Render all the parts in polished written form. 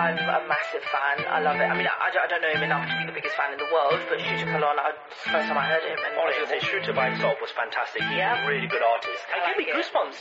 I'm a massive fan. I love it. I mean, I don't know him enough to be the biggest fan in the world, but Shooter Kalon, it's the first time I heard him. And honestly, I say Shooter by himself was fantastic. He's a really good artist. And give me goosebumps.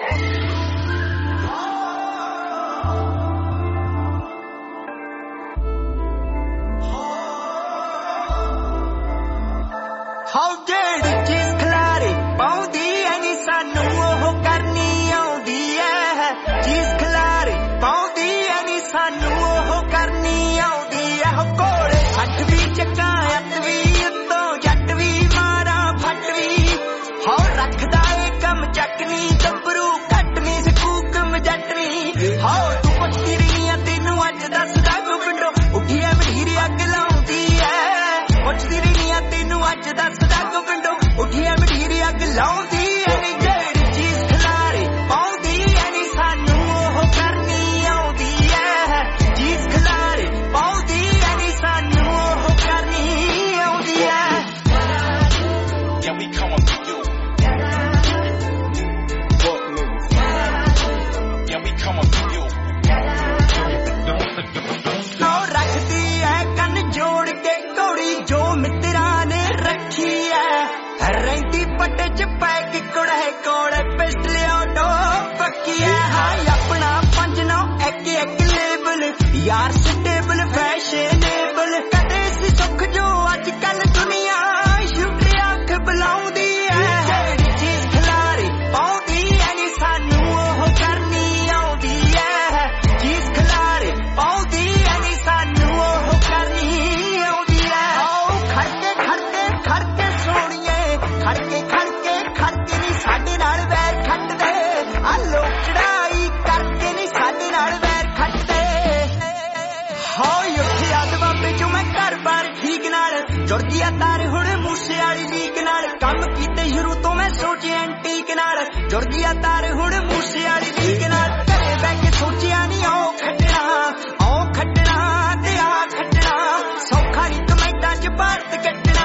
How did it just clare paudi ani sanu oh karni audi hai cheese clare paudi ani sanu oh karni audi hai kole sat vi chakka atvi utto jat vi mara phatvi ho rakhda e kam chakni gabru katni ਸਕੂਕਮ ਜੱਟਨੀ ਹੋ ਤੂੰ ਪੱਤੀ ਰੀਆਂ ਤੈਨੂੰ ਅੱਜ ਦੱਸਦਾ ਗੁੰਡੋ ਉੱਠੀਏ ਮਢੀਰੀ ਅੱਗ ਲਾਉਂਦੀ ਐ ਪੁੱਛਦੀ ਰੀਆਂ ਤੈਨੂੰ ਅੱਜ ਦੱਸਦਾ ਗੁੰਡੋ ਉੱਠੀਏ ਮਢੀਰੀ ਅੱਗ ਲਾਉਂਦੀ ਐ ਨੀ ਜਿਹੜੀ ਚੀਜ਼ ਖਲਾਰੇ ਪਾਉਂਦੀ ਐ ਨੀ ਸਾਨੂੰ ਉਹ ਕਰਨੀ ਆਉਂਦੀ ਐ ਚੀਜ਼ ਖਲਾਰੇ ਪਾਉਂਦੀ ਐ ਨੀ ਸਾਨੂੰ ਉਹ ਕਰਨੀ ਆਉਂਦੀ ਐ Yeah, we coming for you. Yeah, we coming for you. ਨੋ ਰੱਖਦੀ ਐ ਕੰਨ ਜੋੜ ਕੇ ਘੋੜੀ ਜੋ ਮਿੱਤਰਾਂ ਨੇ ਰੱਖੀ ਐ ਰਹਿੰਦੀ ਪੱਟੇ ਚ ਪੈ ਕੇ ਕੁੜੇ ਕੋਲੇ ਪਿਸਟਲ ਆਟੋ ਪੱਕੀ ਐ ਹਾਈ ਆਪਣਾ 5-9 ਇੱਕ ਲੇਬਲ ਯਾਰ ਸਟੇਬਲ ਫੈਸ਼ਨੇਬਲ ਕਦੇ ਸੀ ਸੁੱਖ ਜੋ ਅੱਜ ਕੱਲ ਦੁਨੀਆ ਸ਼ੂਟਰ ਅੱਖ ਬੁਲਾਉਂਦੀ ਐ ਜਿਹੜੀ ਚੀਜ਼ ਖਿਲਾਰੀ ਪਾਉਂਦੀ ਐ ਨੀ ਸਾਨੂੰ ਉਹ ਕਰਨੀ ਆਉਂਦੀ ਐ ਚੀਜ਼ ਖਿਲਾਰੀ ਪਾਉਂਦੀ ਐ ਨੀ ਸਾਨੂੰ ਉਹ ਕਰਨੀ ਆਉਂਦੀ ਐ ਖੜਕੇ ਸੋਣੀਏ ਖੜਕੇ ਨੀ ਸਾਡੇ ਨਾਲ ਵੈਰ ਖੱਟਦੇ ਆ ਲੋਕ ਚੜਾਈ ਕਰਕੇ ਨੀ ਸਾਡੇ ਨਾਲ ਵੈਰ ਖੱਟਦੇ ਹੋਈ ਉੱਠਿਆ ਦਬਾਬੇ ਚੋਂ ਮੈਂ ਘਰ ਬਾਰ ਠੀਕ ਨਾਲ ਜੁੜ ਗਿਆ ਤਾਰ ਹੁਣ ਮੂਸੇ ਵਾਲੀ ਲੀਕ ਨਾਲ ਕੰਮ ਕੀਤੇ ਸ਼ੁਰੂ ਤੋਂ ਮੈਂ ਸੋਚਿਆ ਐਂਟੀਕ ਨਾਲ ਜੁੜ ਗਿਆ ਤਾਰ ਹੁਣ ਮੂਸੇ ਵਾਲੀ ਲੀਕ ਨਾਲ ਘਰੇ ਬਹਿ ਕੇ ਸੋਚਿਆ ਨੀ ਉਹ ਖੱਟਣਾ ਤੇ ਆ ਖੱਟਣਾ ਸੌਖਾ ਨੀ ਕਮੈਂਟਾਂ ਚ ਭਾਰਤ ਕੱਟਣਾ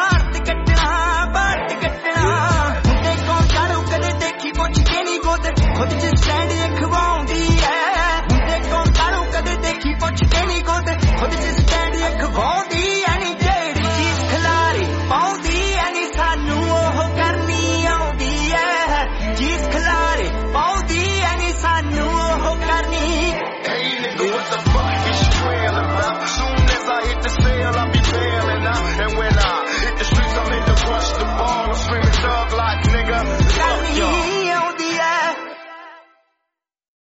ਹੁੰਦੇ ਕੌਣ ਕਾਣੂ ਕਦੇ ਦੇਖੀ ਪੁੱਛ ਕੇ ਨੀ ਗੋਦ ਖੁਦ ਚ ਸਟੈਂਡ ਖਵਾਉਂਦੀ ਐ ਹੁੰਦੇ ਕੌਣ ਕਾਣੂ ਕਦੇ ਦੇਖੀ ਪੁੱਛ ਕੇ ਨੀ ਗੋਦ ਖੁਦ ਚ ਸਟੈਂਡ ਖਵਾਉਂਦੀ ਐ ਨੀ ਜਿਹੜੀ ਚੀਜ਼ ਖਿਲਾਰੀ ਪਾਉਂਦੀ ਐ ਨੀ ਸਾਨੂੰ ਉਹ ਕਰਨੀ ਆਉਂਦੀ ਐ ਚੀਜ਼ ਖਿਲਾਰੀ ਪਾਉਂਦੀ ਐ ਨੀ ਸਾਨੂੰ ਉਹ ਕਰਨੀ